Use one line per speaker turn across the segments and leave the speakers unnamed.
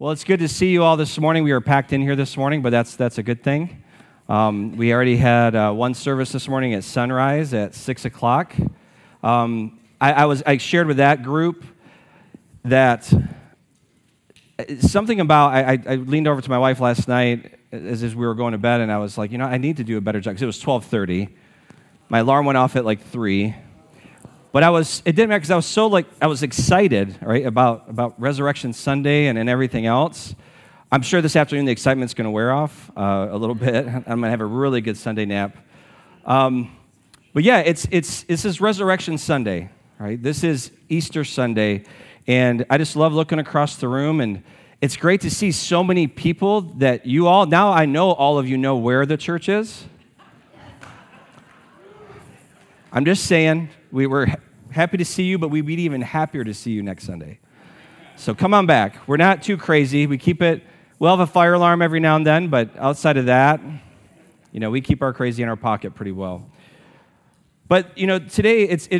Well, it's good to see you all this morning. We were packed in here this morning, but that's a good thing. We already had one service this morning at sunrise at 6 o'clock. I shared with that group that something about, I leaned over to my wife last night as we were going to bed, and I was like, I need to do a better job, because it was 12:30. My alarm went off at like 3. But it didn't matter, because I was excited, right, about Resurrection Sunday and everything else. I'm sure this afternoon the excitement's going to wear off a little bit. I'm going to have a really good Sunday nap. But yeah, this is Resurrection Sunday, right? This is Easter Sunday, and I just love looking across the room, and it's great to see so many people that now I know all of you know where the church is. I'm just saying, we were happy to see you, but we'd be even happier to see you next Sunday. So come on back. We're not too crazy. We'll have a fire alarm every now and then, but outside of that, we keep our crazy in our pocket pretty well. But, today it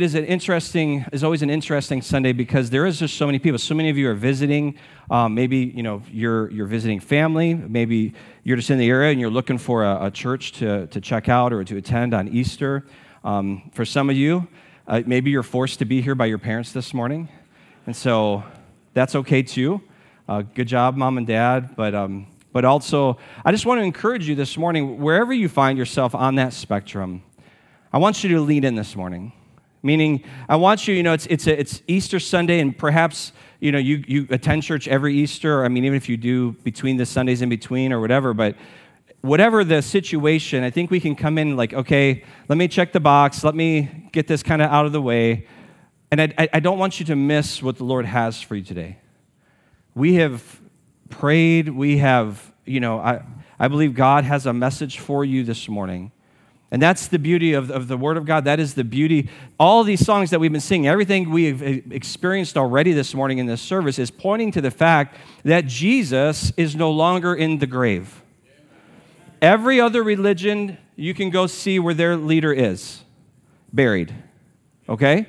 is always an interesting Sunday, because there is just so many people. So many of you are visiting. Maybe, you're visiting family. Maybe you're just in the area and you're looking for a church to check out or to attend on Easter. For some of you, maybe you're forced to be here by your parents this morning, and so that's okay too. Good job, Mom and Dad. But also, I just want to encourage you this morning, wherever you find yourself on that spectrum, I want you to lean in this morning. Meaning, I want you, it's Easter Sunday, and perhaps, you attend church every Easter. Even if you do between the Sundays in between or whatever, but whatever the situation, I think we can come in like, okay, let me check the box. Let me get this kind of out of the way. And I don't want you to miss what the Lord has for you today. We have prayed. We have, I believe God has a message for you this morning. And that's the beauty of the Word of God. That is the beauty. All these songs that we've been singing, everything we've experienced already this morning in this service is pointing to the fact that Jesus is no longer in the grave. Every other religion, you can go see where their leader is, buried, okay?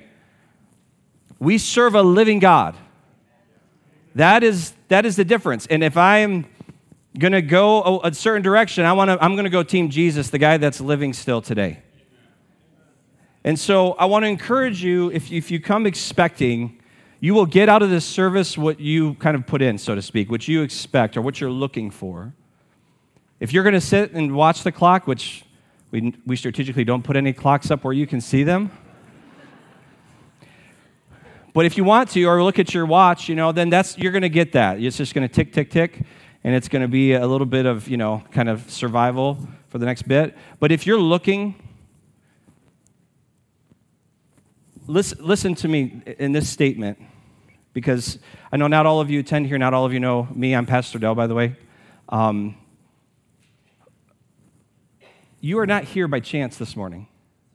We serve a living God. That is the difference. And if I'm going to go a certain direction, I'm going to go Team Jesus, the guy that's living still today. And so I want to encourage you, if you come expecting, you will get out of this service what you kind of put in, so to speak, what you expect or what you're looking for. If you're going to sit and watch the clock, which we strategically don't put any clocks up where you can see them, but if you want to, or look at your watch, then you're going to get that. It's just going to tick, tick, tick, and it's going to be a little bit of, kind of survival for the next bit. But if you're looking, listen to me in this statement, because I know not all of you attend here, not all of you know me. I'm Pastor Dell, by the way. You are not here by chance this morning.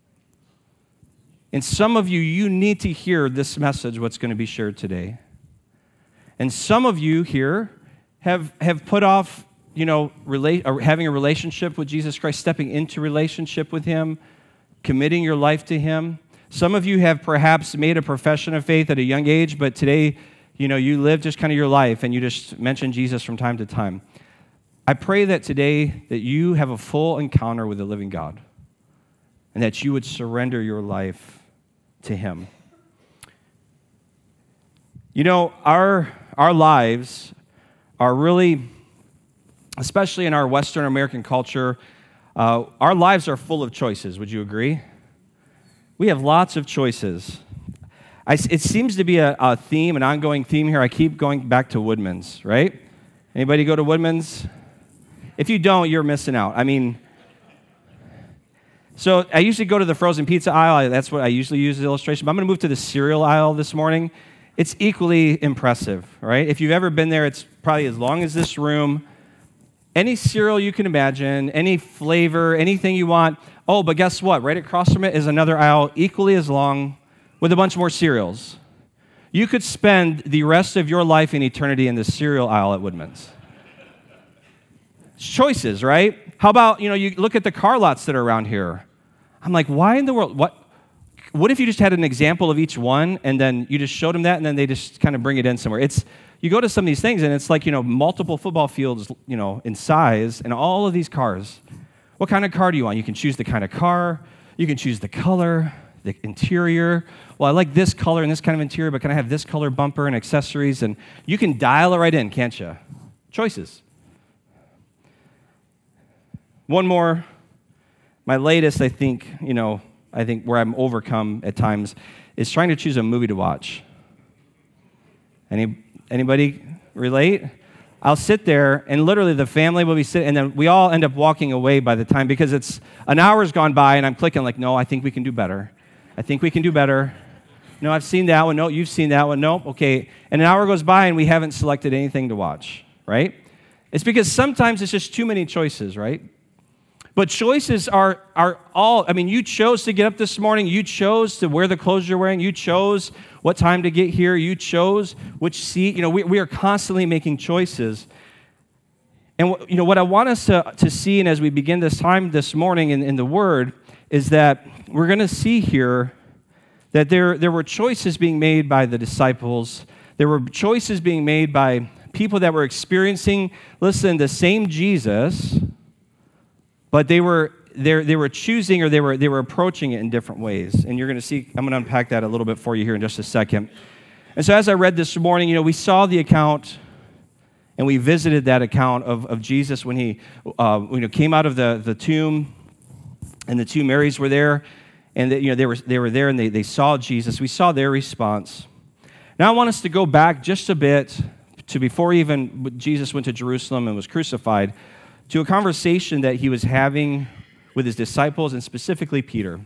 And some of you need to hear this message, what's going to be shared today. And some of you here have put off, having a relationship with Jesus Christ, stepping into relationship with Him, committing your life to Him. Some of you have perhaps made a profession of faith at a young age, but today, you live just kind of your life and you just mention Jesus from time to time. I pray that today that you have a full encounter with the living God and that you would surrender your life to Him. Our lives are really, especially in our Western American culture, our lives are full of choices. Would you agree? We have lots of choices. It seems to be a theme, an ongoing theme here. I keep going back to Woodman's, right? Anybody go to Woodman's? If you don't, you're missing out. So I usually go to the frozen pizza aisle. That's what I usually use as an illustration. But I'm going to move to the cereal aisle this morning. It's equally impressive, right? If you've ever been there, it's probably as long as this room. Any cereal you can imagine, any flavor, anything you want. Oh, but guess what? Right across from it is another aisle equally as long with a bunch more cereals. You could spend the rest of your life in eternity in the cereal aisle at Woodman's. Choices, right? How about, you look at the car lots that are around here. I'm like, why in the world? what if you just had an example of each one, and then you just showed them that, and then they just kind of bring it in somewhere? You go to some of these things, and it's like, multiple football fields, in size, and all of these cars. What kind of car do you want? You can choose the kind of car. You can choose the color, the interior. Well, I like this color and this kind of interior, but can I have this color bumper and accessories? And you can dial it right in, can't you? Choices. One more. My latest, I think where I'm overcome at times is trying to choose a movie to watch. Anybody relate? I'll sit there, and literally the family will be sitting, and then we all end up walking away by the time, because it's an hour's gone by, and I'm clicking like, no, I think we can do better. I think we can do better. No, I've seen that one. No, you've seen that one. Nope, okay. And an hour goes by, and we haven't selected anything to watch, right? It's because sometimes it's just too many choices, right? But choices are all, you chose to get up this morning. You chose to wear the clothes you're wearing. You chose what time to get here. You chose which seat. We are constantly making choices. And what I want us to see, and as we begin this time this morning in the Word, is that we're going to see here that there were choices being made by the disciples. There were choices being made by people that were experiencing, the same Jesus, but they were choosing, or they were approaching it in different ways. And you're going to see, I'm going to unpack that a little bit for you here in just a second. And so as I read this morning, we saw the account, and we visited that account of Jesus when he came out of the tomb, and the two Marys were there, and they were there, and they saw Jesus. We saw their response. Now I want us to go back just a bit to before even Jesus went to Jerusalem and was crucified, to a conversation that he was having with his disciples, and specifically Peter.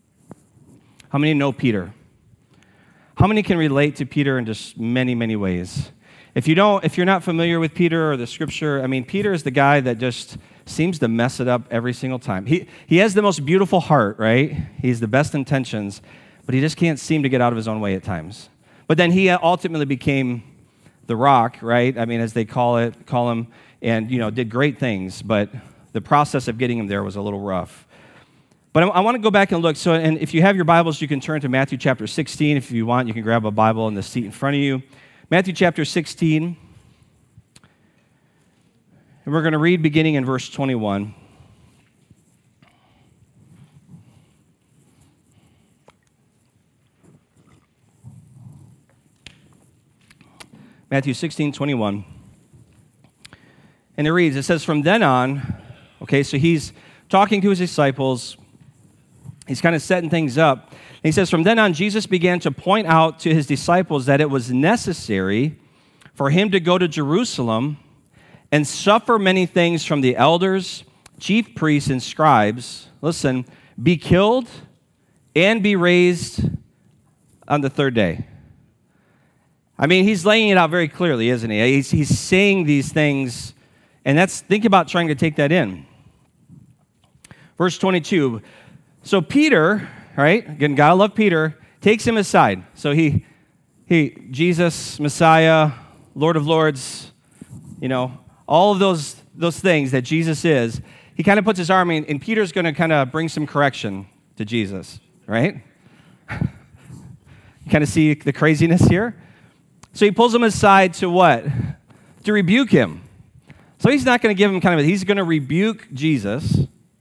How many know Peter? How many can relate to Peter in just many, many ways? If you're not familiar with Peter or the scripture, Peter is the guy that just seems to mess it up every single time. He has the most beautiful heart, right? He's the best intentions, but he just can't seem to get out of his own way at times. But then he ultimately became the rock, right? As they call him, and did great things, but the process of getting him there was a little rough. But I want to go back and look. So, and if you have your Bibles, you can turn to Matthew chapter 16. If you want, you can grab a Bible in the seat in front of you. Matthew chapter 16. And we're going to read beginning in verse 21. Matthew 16, 21. And it says, from then on, okay, so he's talking to his disciples. He's kind of setting things up. And he says, from then on, Jesus began to point out to his disciples that it was necessary for him to go to Jerusalem and suffer many things from the elders, chief priests, and scribes. Listen, be killed and be raised on the third day. He's laying it out very clearly, isn't he? He's saying these things. And think about trying to take that in. Verse 22. So Peter, right? Again, gotta love Peter, takes him aside. So he Jesus, Messiah, Lord of Lords, all of those things that Jesus is, he kind of puts his arm in, and Peter's going to kind of bring some correction to Jesus, right? You kind of see the craziness here? So he pulls him aside to what? To rebuke him. So he's not going to give him he's going to rebuke Jesus.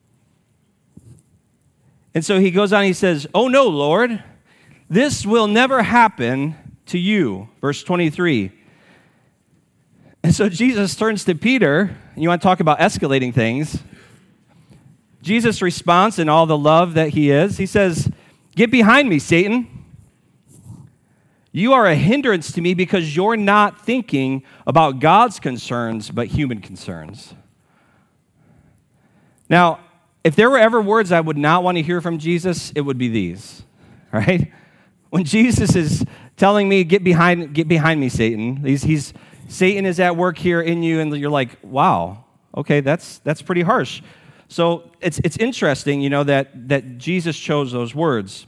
And so he goes on, he says, oh no, Lord, this will never happen to you. Verse 23. And so Jesus turns to Peter, and you want to talk about escalating things. Jesus' response in all the love that he is, he says, get behind me, Satan. You are a hindrance to me because you're not thinking about God's concerns, but human concerns. Now, if there were ever words I would not want to hear from Jesus, it would be these, right? When Jesus is telling me, get behind me, Satan, Satan is at work here in you, and you're like, wow, okay, that's pretty harsh. So it's interesting, that Jesus chose those words.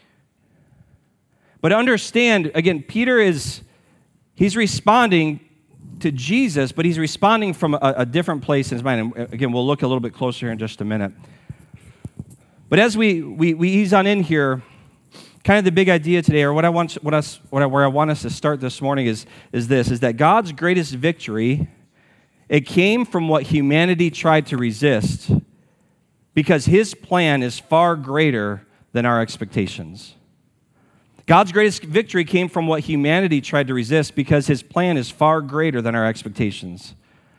But understand, again, Peter he's responding to Jesus, but he's responding from a different place in his mind. And again, we'll look a little bit closer here in just a minute. But as we ease on in here, kind of the big idea today, or where I want us to start this morning is that God's greatest victory, it came from what humanity tried to resist, because his plan is far greater than our expectations. God's greatest victory came from what humanity tried to resist, because his plan is far greater than our expectations.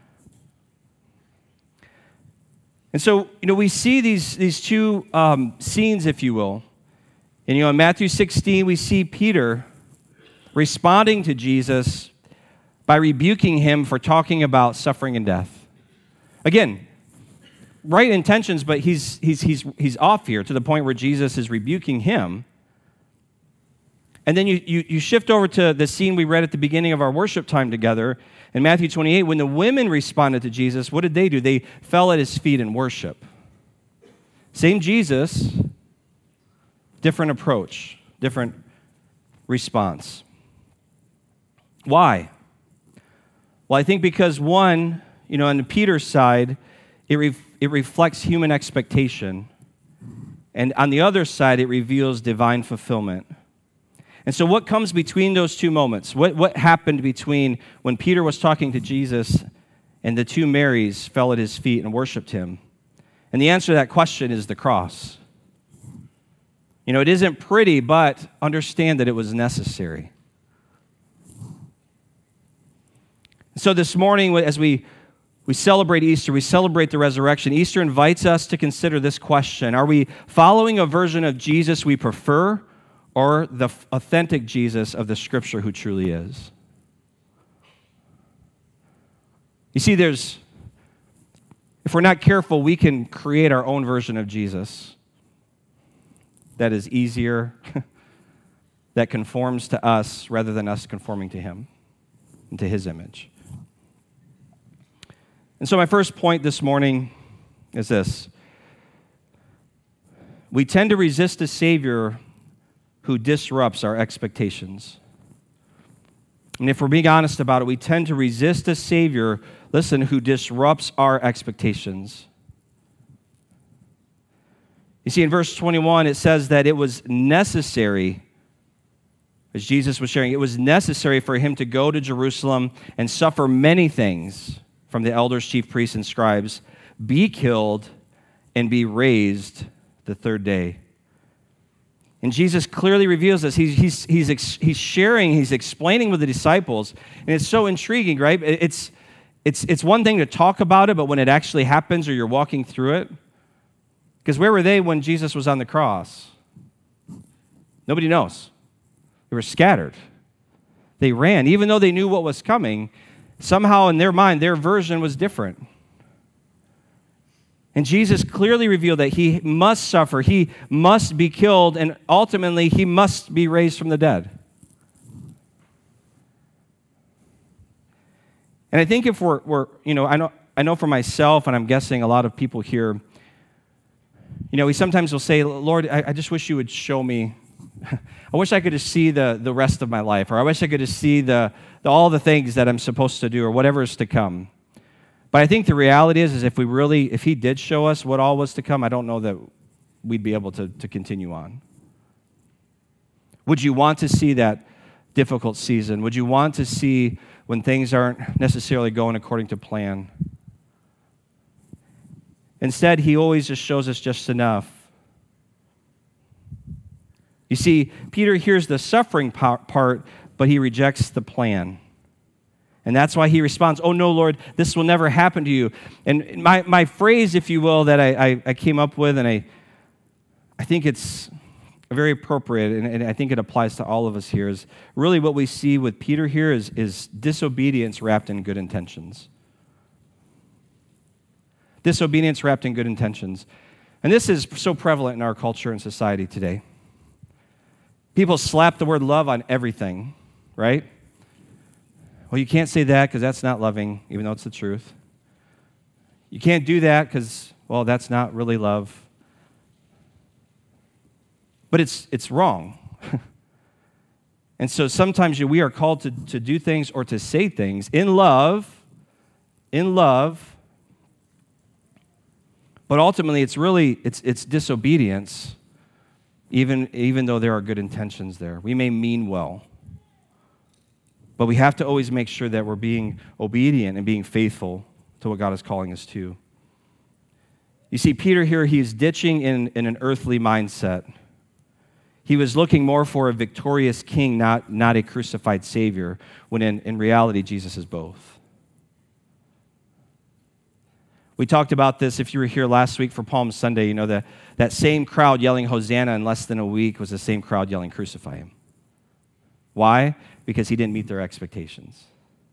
And so, we see these two scenes, if you will. And, in Matthew 16, we see Peter responding to Jesus by rebuking him for talking about suffering and death. Again, right intentions, but he's off here to the point where Jesus is rebuking him. And then you shift over to the scene we read at the beginning of our worship time together in Matthew 28. When the women responded to Jesus, what did they do? They fell at his feet in worship. Same Jesus, different approach, different response. Why? Well, I think because one, on Peter's side, it reflects human expectation. And on the other side, it reveals divine fulfillment. And so what comes between those two moments? What happened between when Peter was talking to Jesus and the two Marys fell at his feet and worshiped him? And the answer to that question is the cross. It isn't pretty, but understand that it was necessary. So this morning, as we celebrate Easter, we celebrate the resurrection. Easter invites us to consider this question: are we following a version of Jesus we prefer, or the authentic Jesus of the Scripture who truly is? You see, if we're not careful, we can create our own version of Jesus that is easier, that conforms to us rather than us conforming to him and to his image. And so my first point this morning is this: we tend to resist a Savior who disrupts our expectations. And if we're being honest about it, we tend to resist a Savior, who disrupts our expectations. You see, in verse 21, it says that it was necessary, as Jesus was sharing, it was necessary for him to go to Jerusalem and suffer many things from the elders, chief priests, and scribes, be killed, and be raised the third day. And Jesus clearly reveals this. He's sharing, he's explaining with the disciples, and it's so intriguing, right? It's one thing to talk about it, but when it actually happens or you're walking through it, because where were they when Jesus was on the cross? Nobody knows. They were scattered. They ran. Even though they knew what was coming, somehow in their mind, their version was different. And Jesus clearly revealed that he must suffer, he must be killed, and ultimately he must be raised from the dead. And I think if we're I know for myself, and I'm guessing a lot of people here, we sometimes will say, Lord, I just wish you would show me. I wish I could just see the rest of my life, or I wish I could just see all the things that I'm supposed to do, or whatever is to come. But I think the reality is if he did show us what all was to come, I don't know that we'd be able to continue on. Would you want to see that difficult season? Would you want to see when things aren't necessarily going according to plan? Instead, he always just shows us just enough. You see, Peter hears the suffering part, but he rejects the plan. And that's why he responds, "Oh no, Lord, this will never happen to you." And my phrase, if you will, that I came up with, and I think it's very appropriate, and I think it applies to all of us here, is really what we see with Peter here is disobedience wrapped in good intentions. Disobedience wrapped in good intentions. And this is so prevalent in our culture and society today. People slap the word love on everything, right? Well, you can't say that because that's not loving, even though it's the truth. You can't do that because, well, that's not really love. But it's wrong. And so sometimes we are called to do things or to say things in love, but ultimately it's disobedience even though there are good intentions there. We may mean well, but we have to always make sure that we're being obedient and being faithful to what God is calling us to. You see, Peter here, he's ditching in an earthly mindset. He was looking more for a victorious king, not a crucified Savior, when in reality, Jesus is both. We talked about this, if you were here last week for Palm Sunday, you know that same crowd yelling Hosanna in less than a week was the same crowd yelling crucify him. Why? Because he didn't meet their expectations.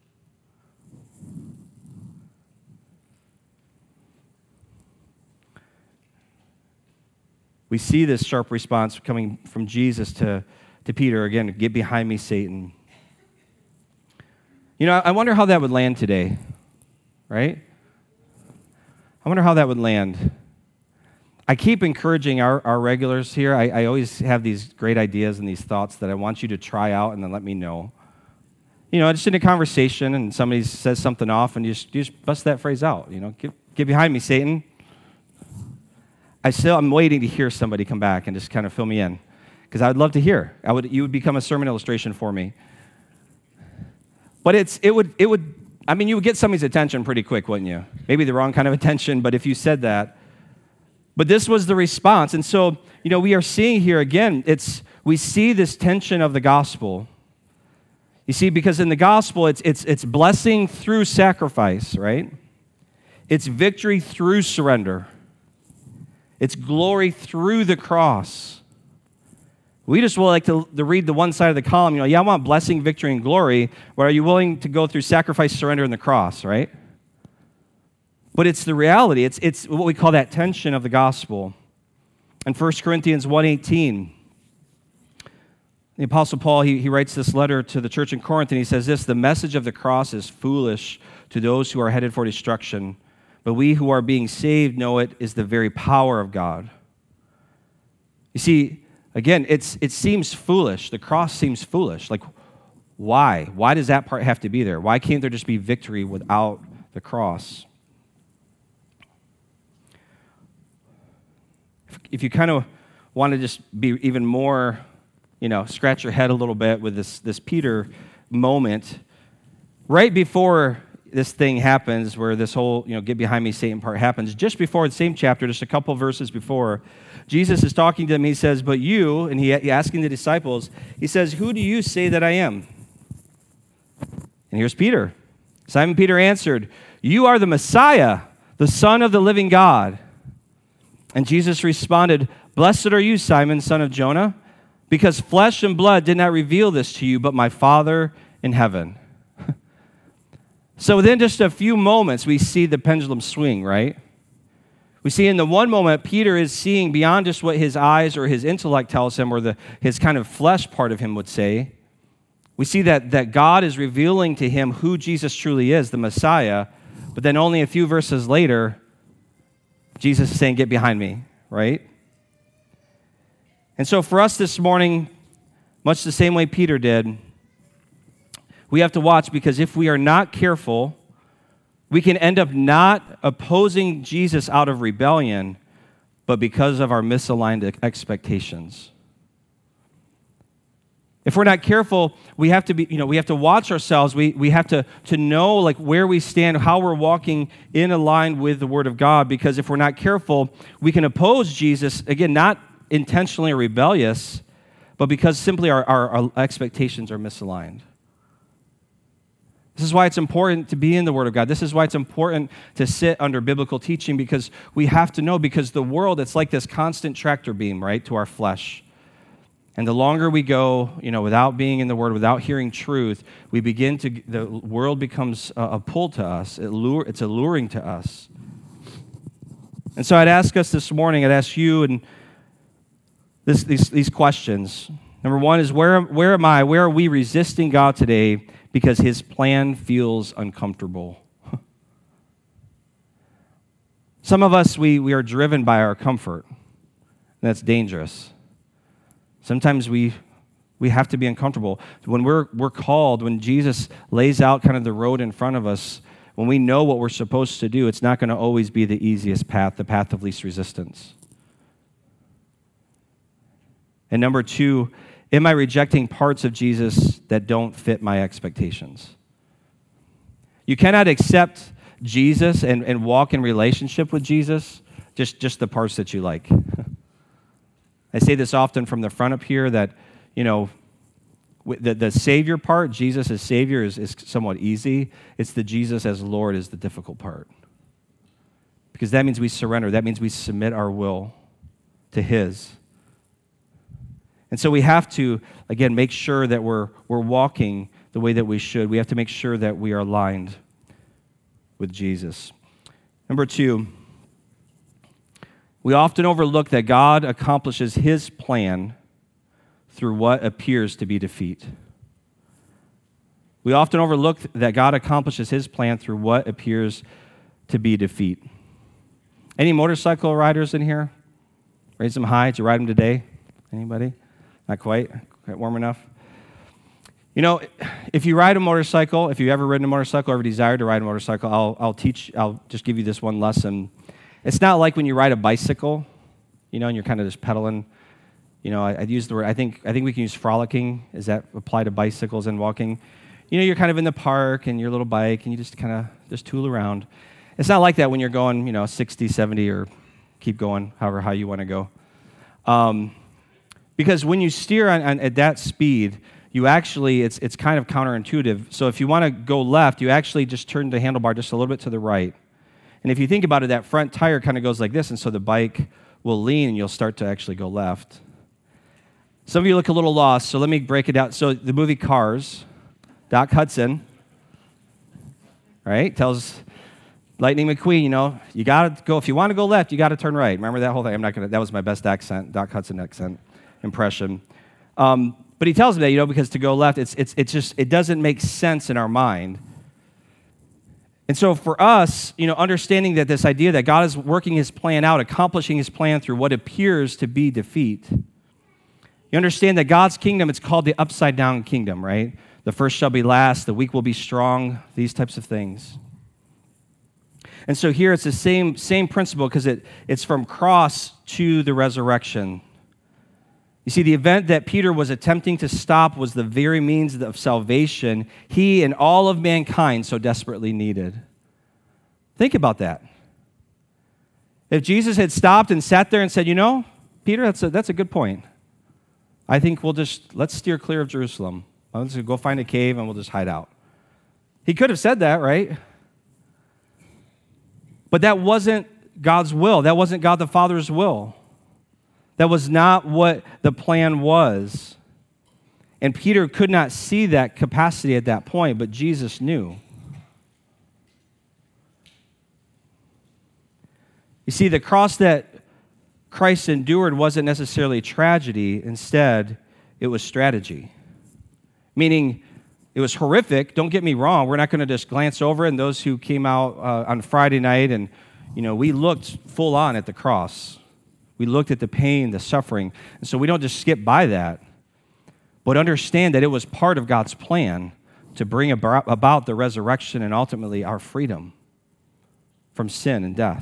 We see this sharp response coming from Jesus to Peter. Again, get behind me, Satan. You know, I wonder how that would land today, right? I wonder how that would land. I keep encouraging our regulars here. I always have these great ideas and these thoughts that I want you to try out and then let me know. You know, just in a conversation and somebody says something off and you just bust that phrase out. You know, get behind me, Satan. I'm waiting to hear somebody come back and just kind of fill me in, because I would love to hear. You would become a sermon illustration for me. But you would get somebody's attention pretty quick, wouldn't you? Maybe the wrong kind of attention, but if you said that. But this was the response. And so, you know, we are seeing here again, we see this tension of the gospel. You see, because in the gospel, it's blessing through sacrifice, right? It's victory through surrender. It's glory through the cross. We just will like to read the one side of the column. You know, yeah, I want blessing, victory, and glory, but are you willing to go through sacrifice, surrender, and the cross, right? But it's the reality. It's what we call that tension of the gospel. In 1 Corinthians 1:18, the Apostle Paul, he writes this letter to the church in Corinth, and he says this: the message of the cross is foolish to those who are headed for destruction, but we who are being saved know it is the very power of God. You see, again, it seems foolish. The cross seems foolish. Like, why? Why does that part have to be there? Why can't there just be victory without the cross? If you kind of want to just be even more, you know, scratch your head a little bit with this Peter moment, right before this thing happens, where this whole, you know, get behind me, Satan part happens, just before the same chapter, just a couple verses before, Jesus is talking to them. He says, but you, and he asking the disciples, he says, who do you say that I am? And here's Peter. Simon Peter answered, you are the Messiah, the Son of the living God. And Jesus responded, blessed are you, Simon, son of Jonah, because flesh and blood did not reveal this to you, but my Father in heaven. So within just a few moments, we see the pendulum swing, right? We see in the one moment, Peter is seeing beyond just what his eyes or his intellect tells him, or his kind of flesh part of him would say. We see that God is revealing to him who Jesus truly is, the Messiah, but then only a few verses later, Jesus is saying, get behind me, right? And so for us this morning, much the same way Peter did, we have to watch, because if we are not careful, we can end up not opposing Jesus out of rebellion, but because of our misaligned expectations. If we're not careful, we have to be, we have to watch ourselves. We have to know like where we stand, how we're walking in line with the Word of God, because if we're not careful, we can oppose Jesus, again, not intentionally rebellious, but because simply our expectations are misaligned. This is why it's important to be in the Word of God. This is why it's important to sit under biblical teaching, because we have to know, because the world, it's like this constant tractor beam, right, to our flesh. And the longer we go, without being in the Word, without hearing truth, the world becomes a pull to us. It's alluring to us. And so I'd ask us this morning, I'd ask you and these questions. Number one is, where am I? Where are we resisting God today because His plan feels uncomfortable? Some of us, we are driven by our comfort. And that's dangerous. Sometimes we have to be uncomfortable. When we're called, when Jesus lays out kind of the road in front of us, when we know what we're supposed to do, it's not going to always be the easiest path, the path of least resistance. And number two, am I rejecting parts of Jesus that don't fit my expectations? You cannot accept Jesus and walk in relationship with Jesus, just the parts that you like. I say this often from the front up here that, the Savior part, Jesus as Savior, is somewhat easy. It's the Jesus as Lord is the difficult part. Because that means we surrender. That means we submit our will to His. And so we have to, again, make sure that we're walking the way that we should. We have to make sure that we are aligned with Jesus. Number two, we often overlook that God accomplishes His plan through what appears to be defeat. We often overlook that God accomplishes His plan through what appears to be defeat. Any motorcycle riders in here? Raise them high. Did you ride them today? Anybody? Not quite warm enough? If you ride a motorcycle, if you've ever ridden a motorcycle or ever desired to ride a motorcycle, I'll just give you this one lesson. It's not like when you ride a bicycle, and you're kind of just pedaling. I'd use the word, I think we can use frolicking. Does that apply to bicycles and walking? You're kind of in the park and your little bike and you just kind of just tool around. It's not like that when you're going, 60, 70, or keep going, however high you want to go. Because when you steer at that speed, you actually, it's kind of counterintuitive. So if you want to go left, you actually just turn the handlebar just a little bit to the right. And if you think about it, that front tire kind of goes like this, and so the bike will lean and you'll start to actually go left. Some of you look a little lost, so let me break it down. So the movie Cars, Doc Hudson, right, tells Lightning McQueen, you got to go, if you want to go left, you got to turn right. Remember that whole thing? That was my best accent, Doc Hudson accent impression. But he tells me that, because to go left, it doesn't make sense in our mind. And so for us, understanding that this idea that God is working His plan out, accomplishing His plan through what appears to be defeat, you understand that God's kingdom, it's called the upside-down kingdom, right? The first shall be last, the weak will be strong, these types of things. And so here it's the same principle because it's from cross to the resurrection. You see, the event that Peter was attempting to stop was the very means of salvation he and all of mankind so desperately needed. Think about that. If Jesus had stopped and sat there and said, Peter, that's a good point. I think let's steer clear of Jerusalem. Let's go find a cave and we'll just hide out. He could have said that, right? But that wasn't God's will. That wasn't God the Father's will. That was not what the plan was. And Peter could not see that capacity at that point, but Jesus knew. You see, the cross that Christ endured wasn't necessarily tragedy. Instead, it was strategy. Meaning, it was horrific. Don't get me wrong. We're not going to just glance over it. And those who came out on Friday night and, we looked full on at the cross. We looked at the pain, the suffering. And so we don't just skip by that. But understand that it was part of God's plan to bring about the resurrection and ultimately our freedom from sin and death.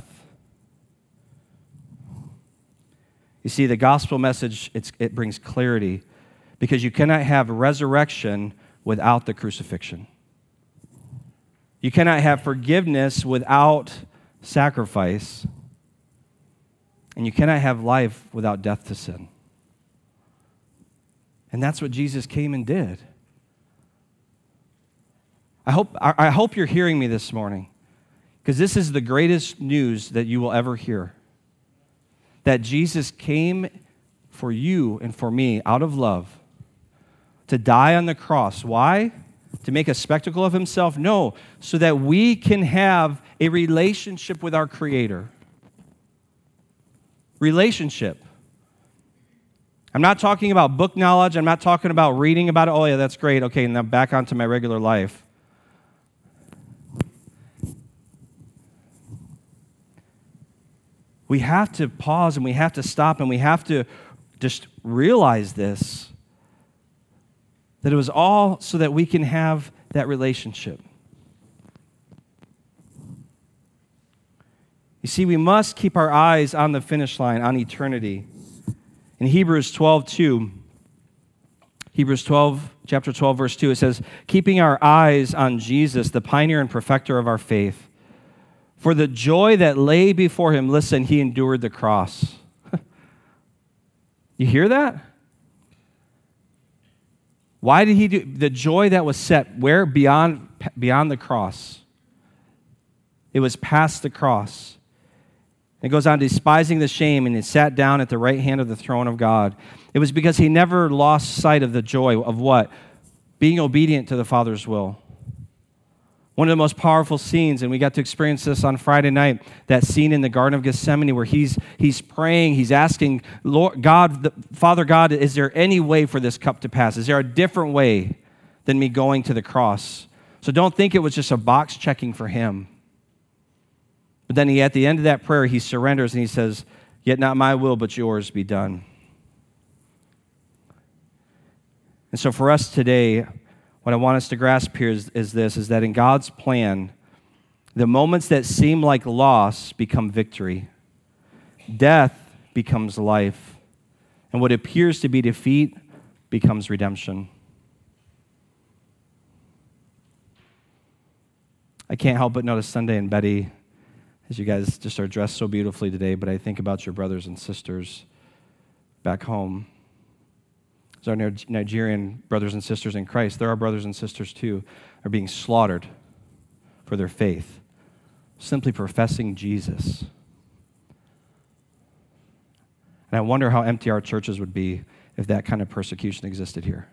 You see, the gospel message, it brings clarity because you cannot have resurrection without the crucifixion. You cannot have forgiveness without sacrifice. And you cannot have life without death to sin. And that's what Jesus came and did. I hope you're hearing me this morning, because this is the greatest news that you will ever hear. That Jesus came for you and for me out of love to die on the cross. Why? To make a spectacle of Himself? No, so that we can have a relationship with our Creator. Relationship. I'm not talking about book knowledge. I'm not talking about reading about it. Oh, yeah, that's great. Okay, and then back onto my regular life. We have to pause and we have to stop and we have to just realize this, that it was all so that we can have that relationship. You see, we must keep our eyes on the finish line, on eternity. In Hebrews 12:2, Hebrews 12, chapter 12, verse 2, it says, keeping our eyes on Jesus, the pioneer and perfecter of our faith. For the joy that lay before him, listen, he endured the cross. You hear that? Why did he do the joy that was set? Where? Beyond the cross. It was past the cross. It goes on, despising the shame, and he sat down at the right hand of the throne of God. It was because he never lost sight of the joy of what? Being obedient to the Father's will. One of the most powerful scenes, and we got to experience this on Friday night, that scene in the Garden of Gethsemane where he's praying, he's asking, Lord God, Father God, is there any way for this cup to pass? Is there a different way than me going to the cross? So don't think it was just a box checking for him. But then at the end of that prayer, he surrenders and he says, yet not my will, but yours be done. And so for us today, what I want us to grasp here is that in God's plan, the moments that seem like loss become victory. Death becomes life. And what appears to be defeat becomes redemption. I can't help but notice Sunday and Betty, as you guys just are dressed so beautifully today, but I think about your brothers and sisters back home. As our Nigerian brothers and sisters in Christ, there are brothers and sisters too, are being slaughtered for their faith, simply professing Jesus. And I wonder how empty our churches would be if that kind of persecution existed here.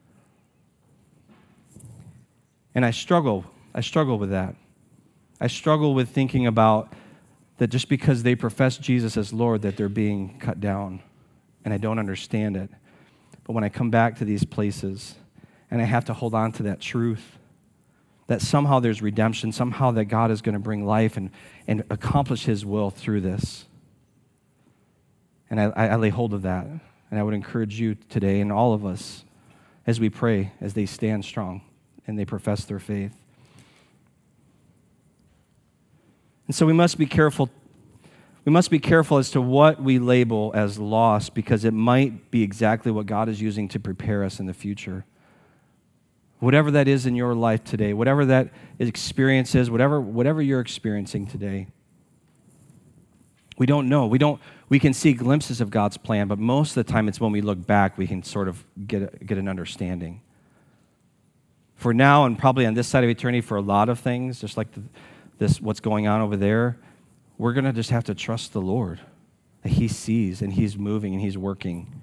And I struggle with that. I struggle with thinking about that just because they profess Jesus as Lord, that they're being cut down. And I don't understand it. But when I come back to these places, and I have to hold on to that truth, that somehow there's redemption, somehow that God is going to bring life and accomplish his will through this. And I lay hold of that. And I would encourage you today and all of us as we pray, as they stand strong and they profess their faith. And so we must be careful. We must be careful as to what we label as loss, because it might be exactly what God is using to prepare us in the future. Whatever that is in your life today, whatever that experience is, whatever you're experiencing today, we don't know. We can see glimpses of God's plan, but most of the time it's when we look back we can sort of get an understanding. For now, and probably on this side of eternity, for a lot of things, just like this what's going on over there, we're going to just have to trust the Lord, that he sees and he's moving and he's working.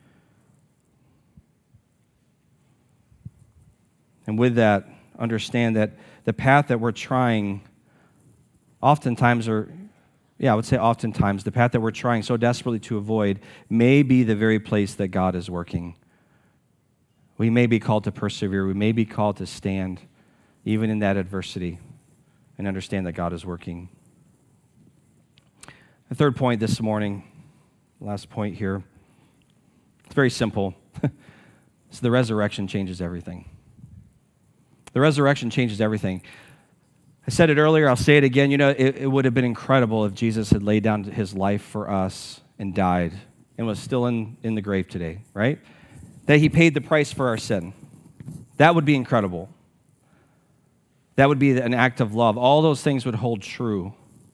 And with that, understand that the path that we're trying oftentimes, the path that we're trying so desperately to avoid may be the very place that God is working. We may be called to persevere. We may be called to stand even in that adversity and understand that God is working. The third point this morning, last point here, it's very simple. So the resurrection changes everything. The resurrection changes everything. I said it earlier, I'll say it again. You know, it would have been incredible if Jesus had laid down his life for us and died and was still in the grave today, right? That he paid the price for our sin. That would be incredible. That would be an act of love. All those things would hold true.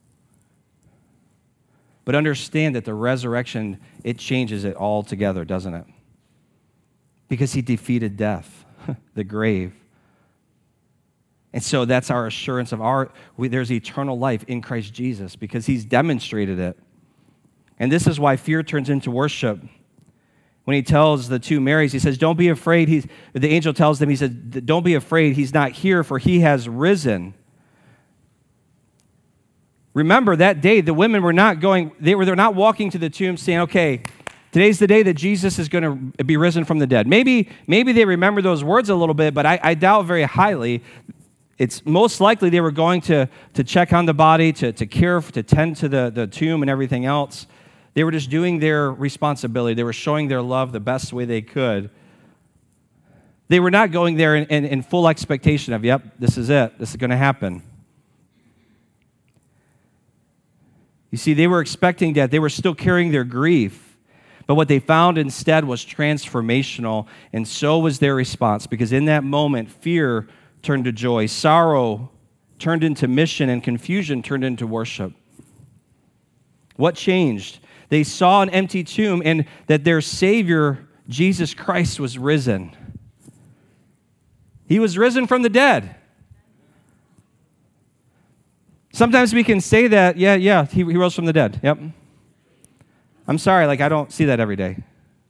But understand that the resurrection, it changes it all together, doesn't it? Because he defeated death, the grave. And so that's our assurance of there's eternal life in Christ Jesus because he's demonstrated it. And this is why fear turns into worship. When he tells the two Marys, he says, don't be afraid. The angel tells them, he said, don't be afraid. He's not here, for he has risen. Remember that day, the women were not they're not walking to the tomb saying, okay, today's the day that Jesus is going to be risen from the dead. Maybe they remember those words a little bit, but I doubt very highly. It's most likely they were going to check on the body, to care, to tend to the tomb and everything else. They were just doing their responsibility. They were showing their love the best way they could. They were not going there in full expectation of, yep, this is it. This is going to happen. You see, they were expecting death. They were still carrying their grief. But what they found instead was transformational, and so was their response, because in that moment, fear turned to joy, sorrow turned into mission, and confusion turned into worship. What changed? They saw an empty tomb and that their Savior, Jesus Christ, was risen. He was risen from the dead. Sometimes we can say that, he rose from the dead. Yep. I'm sorry, I don't see that every day.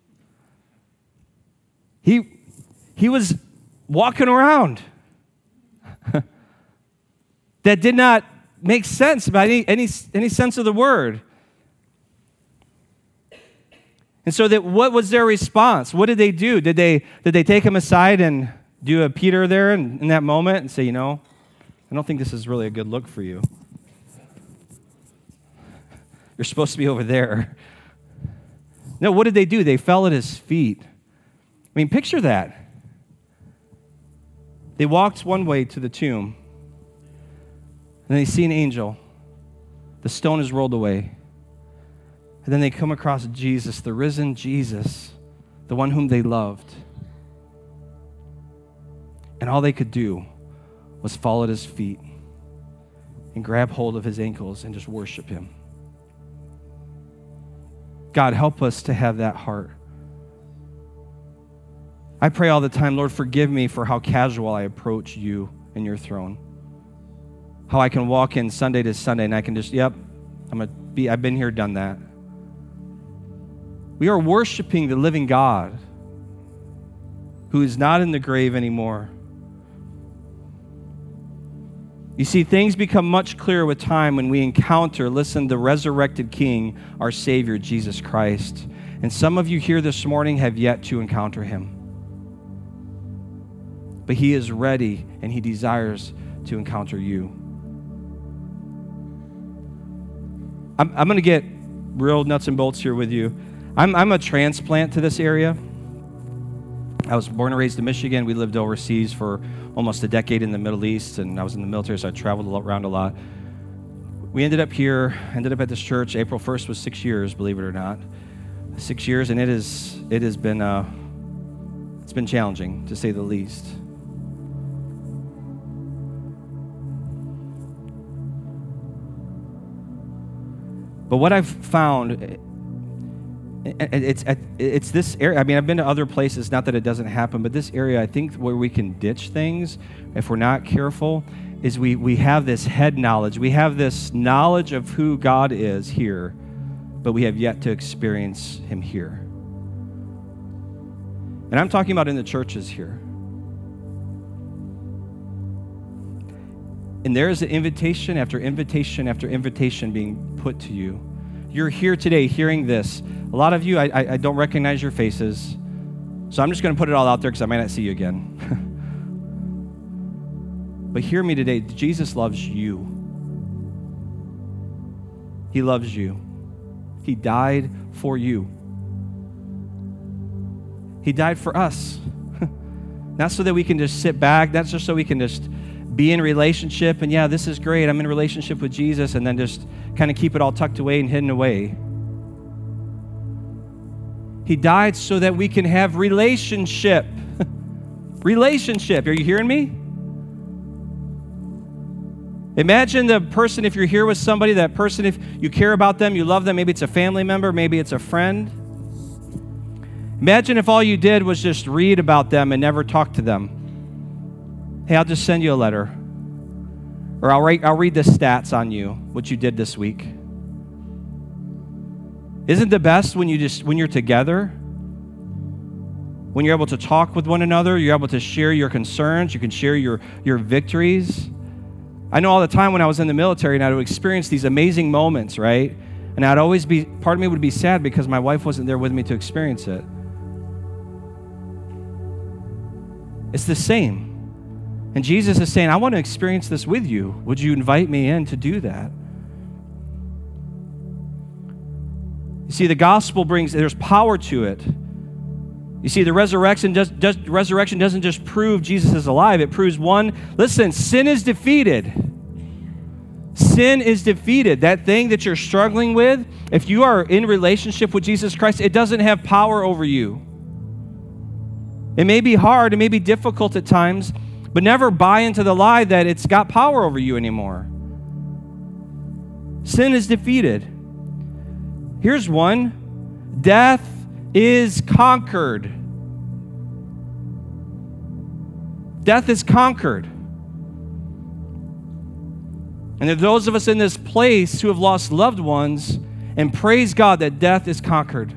He was walking around. That did not make sense by any sense of the word. And so what was their response? What did they do? Did they take him aside and do a Peter there in that moment and say, I don't think this is really a good look for you. You're supposed to be over there. No, what did they do? They fell at his feet. I mean, picture that. They walked one way to the tomb, and they see an angel. The stone is rolled away. And then they come across Jesus, the risen Jesus, the one whom they loved. And all they could do was fall at his feet and grab hold of his ankles and just worship him. God, help us to have that heart. I pray all the time, Lord, forgive me for how casual I approach you and your throne. How I can walk in Sunday to Sunday and I can just, I've been here, done that. We are worshiping the living God who is not in the grave anymore. You see, things become much clearer with time when we encounter, the resurrected King, our Savior, Jesus Christ. And some of you here this morning have yet to encounter him. But he is ready and he desires to encounter you. I'm going to get real nuts and bolts here with you. I'm a transplant to this area. I was born and raised in Michigan. We lived overseas for almost a decade in the Middle East, and I was in the military, so I traveled around a lot. We ended up here, ended up at this church. April 1st was 6 years, believe it or not. 6 years, and it's been challenging, to say the least. But what I've found, it's this area. I mean, I've been to other places, not that it doesn't happen, but this area, I think where we can ditch things, if we're not careful, is we have this head knowledge. We have this knowledge of who God is here, but we have yet to experience him here. And I'm talking about in the churches here. And there is an invitation after invitation after invitation being put to you. You're here today hearing this. A lot of you, I don't recognize your faces, so I'm just going to put it all out there because I might not see you again. But hear me today. Jesus loves you. He loves you. He died for you. He died for us. Not so that we can just sit back. That's just so we can just be in relationship, and this is great. I'm in a relationship with Jesus, and then just kind of keep it all tucked away and hidden away. He died so that we can have relationship. Relationship. Are you hearing me? Imagine the person, if you're here with somebody, that person, if you care about them, you love them, maybe it's a family member, maybe it's a friend. Imagine if all you did was just read about them and never talk to them. Hey, I'll just send you a letter. Or I'll read the stats on you, what you did this week. Isn't the best when you're together? When you're able to talk with one another, you're able to share your concerns, you can share your victories. I know all the time when I was in the military and I would experience these amazing moments, right? And I'd always part of me would be sad because my wife wasn't there with me to experience it. It's the same. And Jesus is saying, I want to experience this with you. Would you invite me in to do that? You see, the gospel there's power to it. You see, the resurrection doesn't just prove Jesus is alive. It proves one, listen, sin is defeated. Sin is defeated. That thing that you're struggling with, if you are in relationship with Jesus Christ, it doesn't have power over you. It may be hard, it may be difficult at times, but never buy into the lie that it's got power over you anymore. Sin is defeated. Here's one. Death is conquered. Death is conquered. And there are those of us in this place who have lost loved ones, and praise God that death is conquered.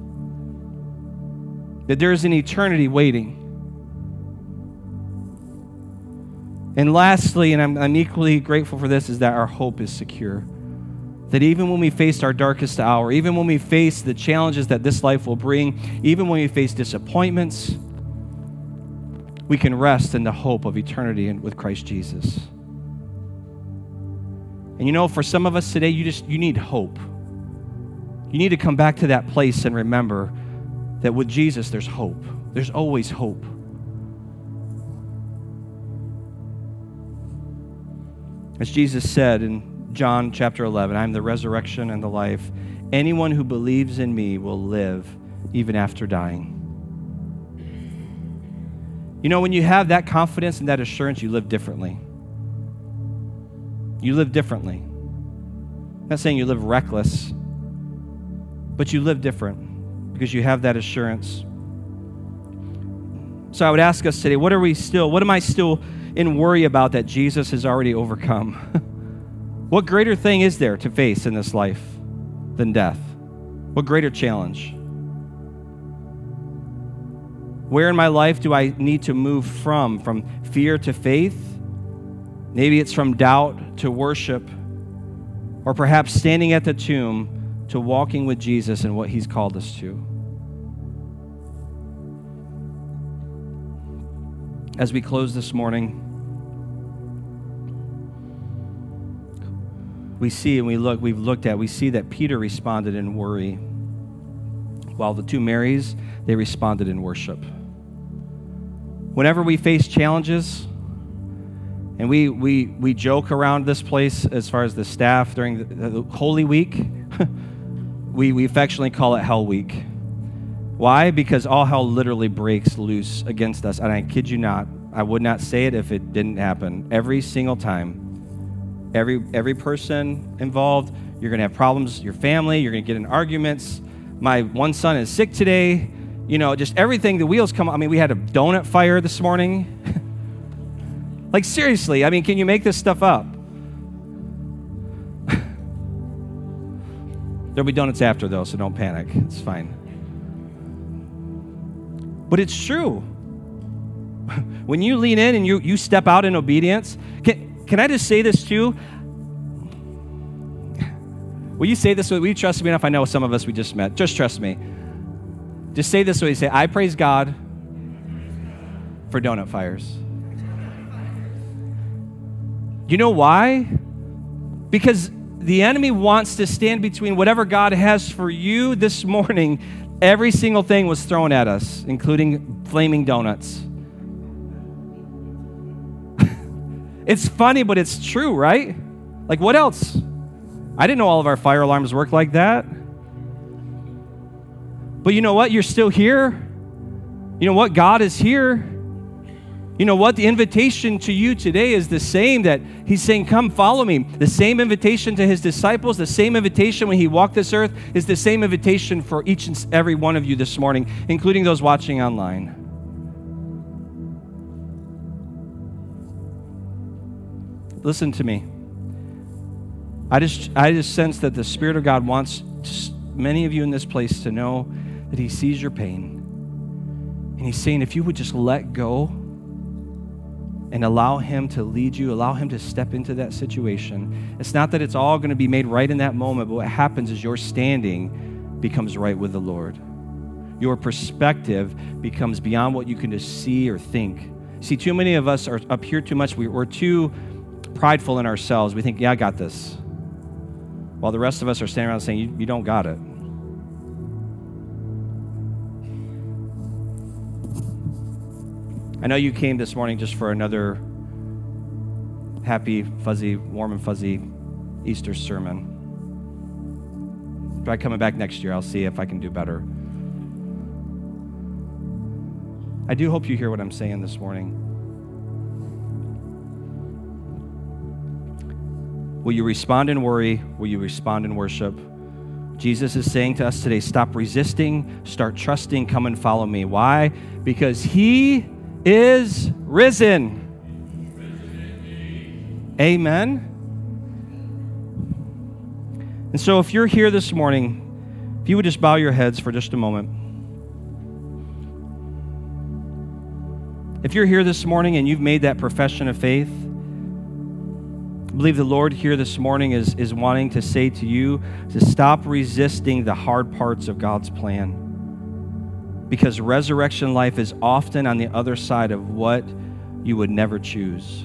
That there is an eternity waiting. And lastly, and I'm equally grateful for this, is that our hope is secure. That even when we face our darkest hour, even when we face the challenges that this life will bring, even when we face disappointments, we can rest in the hope of eternity with Christ Jesus. And you know, for some of us today, you need hope. You need to come back to that place and remember that with Jesus, there's hope. There's always hope. As Jesus said in John chapter 11, I am the resurrection and the life. Anyone who believes in me will live even after dying. You know, when you have that confidence and that assurance, you live differently. You live differently. I'm not saying you live reckless, but you live different because you have that assurance. So I would ask us today, what am I still in worry about that Jesus has already overcome? What greater thing is there to face in this life than death? What greater challenge? Where in my life do I need to move from fear to faith? Maybe it's from doubt to worship, or perhaps standing at the tomb to walking with Jesus and what he's called us to. As we close this morning, we see and we see that Peter responded in worry, while the two Marys, they responded in worship. Whenever we face challenges, and we joke around this place as far as the staff during the Holy Week, we affectionately call it Hell Week. Why? Because all hell literally breaks loose against us. And I kid you not, I would not say it if it didn't happen. Every single time, every person involved, you're going to have problems, your family, you're going to get in arguments. My one son is sick today. You know, just everything, the wheels come. I mean, we had a donut fire this morning. Like, seriously, I mean, can you make this stuff up? There'll be donuts after, though, so don't panic. It's fine. But it's true. When you lean in and you step out in obedience, can I just say this too? Will you say this? Will you trust me enough? I know some of us we just met. Just trust me. Just say this way. Say, I praise God for donut fires. You know why? Because the enemy wants to stand between whatever God has for you this morning. Every single thing was thrown at us, including flaming donuts. It's funny, but it's true, right? Like, what else? I didn't know all of our fire alarms work like that. But you know what? You're still here. You know what? God is here. You know what? The invitation to you today is the same, that he's saying, come follow me. The same invitation to his disciples, the same invitation when he walked this earth is the same invitation for each and every one of you this morning, including those watching online. Listen to me. I just sense that the Spirit of God wants many of you in this place to know that he sees your pain. And he's saying, if you would just let go and allow him to lead you, allow him to step into that situation. It's not that it's all going to be made right in that moment, but what happens is your standing becomes right with the Lord. Your perspective becomes beyond what you can just see or think. See, too many of us are up here too much. We're too prideful in ourselves. We think, yeah, I got this. While the rest of us are standing around saying, you don't got it. I know you came this morning just for another happy, fuzzy, warm and fuzzy Easter sermon. Try coming back next year. I'll see if I can do better. I do hope you hear what I'm saying this morning. Will you respond in worry? Will you respond in worship? Jesus is saying to us today, stop resisting, start trusting, come and follow me. Why? Because he is risen. Amen. And so if you're here this morning, if you would just bow your heads for just a moment. If you're here this morning and you've made that profession of faith, I believe the Lord here this morning is wanting to say to you to stop resisting the hard parts of God's plan. Because resurrection life is often on the other side of what you would never choose.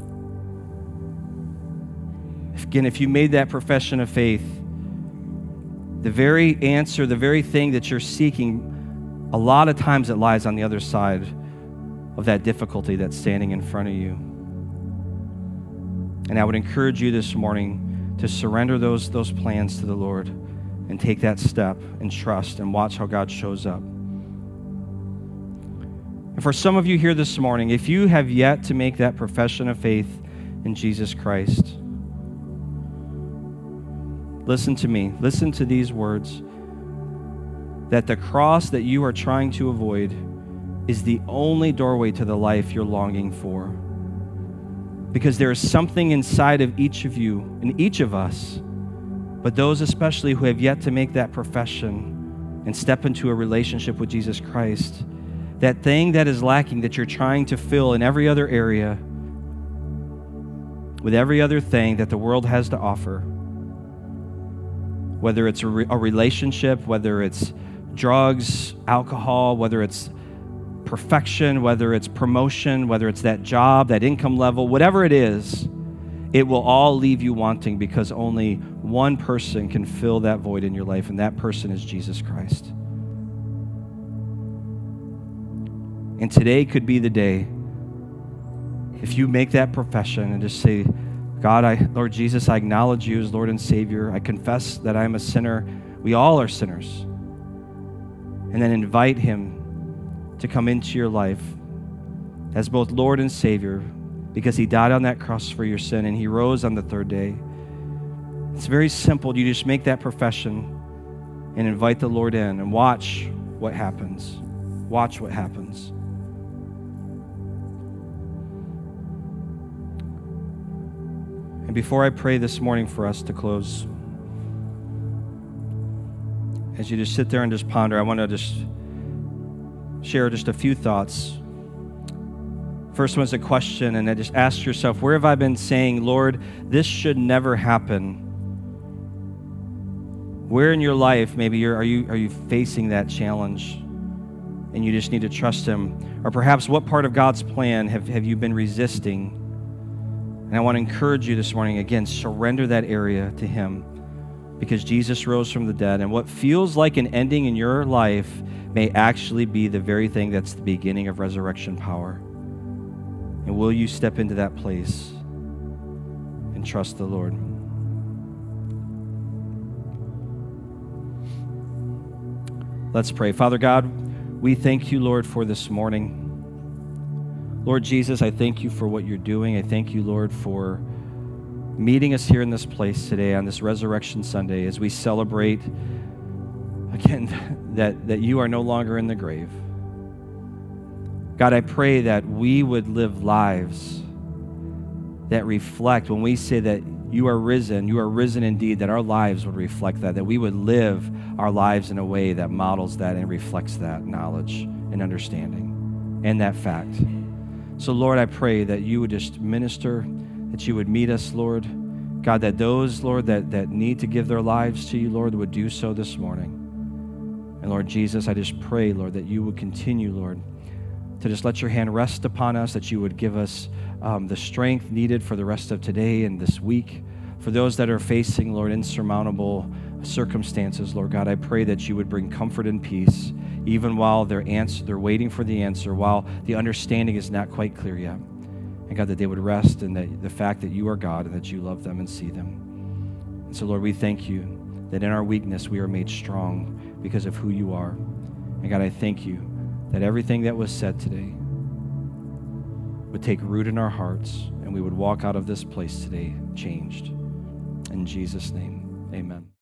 Again, if you made that profession of faith, the very answer, the very thing that you're seeking, a lot of times it lies on the other side of that difficulty that's standing in front of you. And I would encourage you this morning to surrender those plans to the Lord and take that step and trust and watch how God shows up. And for some of you here this morning, if you have yet to make that profession of faith in Jesus Christ, listen to me. Listen to these words. That the cross that you are trying to avoid is the only doorway to the life you're longing for. Because there is something inside of each of you and each of us, but those especially who have yet to make that profession and step into a relationship with Jesus Christ, that thing that is lacking that you're trying to fill in every other area with every other thing that the world has to offer, whether it's a relationship, whether it's drugs, alcohol, whether it's perfection, whether it's promotion, whether it's that job, that income level, whatever it is, it will all leave you wanting because only one person can fill that void in your life, and that person is Jesus Christ. And today could be the day if you make that profession and just say, God, Lord Jesus, I acknowledge you as Lord and Savior. I confess that I am a sinner. We all are sinners. And then invite him to come into your life as both Lord and Savior because he died on that cross for your sin and he rose on the third day. It's very simple. You just make that profession and invite the Lord in and watch what happens. Watch what happens. And before I pray this morning for us to close, as you just sit there and just ponder, I want to just share just a few thoughts. First one's a question, and then just ask yourself, where have I been saying, Lord, this should never happen? Where in your life maybe are you facing that challenge and you just need to trust him? Or perhaps what part of God's plan have you been resisting? And I want to encourage you this morning, again, surrender that area to him because Jesus rose from the dead. And what feels like an ending in your life may actually be the very thing that's the beginning of resurrection power. And will you step into that place and trust the Lord? Let's pray. Father God, we thank you, Lord, for this morning. Lord Jesus, I thank you for what you're doing. I thank you, Lord, for meeting us here in this place today on this Resurrection Sunday as we celebrate, again, that you are no longer in the grave. God, I pray that we would live lives that reflect, when we say that you are risen indeed, that our lives would reflect that we would live our lives in a way that models that and reflects that knowledge and understanding and that fact. So, Lord, I pray that you would just minister, that you would meet us, Lord. God, that those, Lord, that need to give their lives to you, Lord, would do so this morning. And, Lord Jesus, I just pray, Lord, that you would continue, Lord, to just let your hand rest upon us, that you would give us the strength needed for the rest of today and this week. For those that are facing, Lord, insurmountable circumstances, Lord God, I pray that you would bring comfort and peace, even while they're waiting for the answer, while the understanding is not quite clear yet. And God, that they would rest in the fact that you are God and that you love them and see them. And so, Lord, we thank you that in our weakness we are made strong because of who you are. And God, I thank you that everything that was said today would take root in our hearts and we would walk out of this place today changed. In Jesus' name, amen.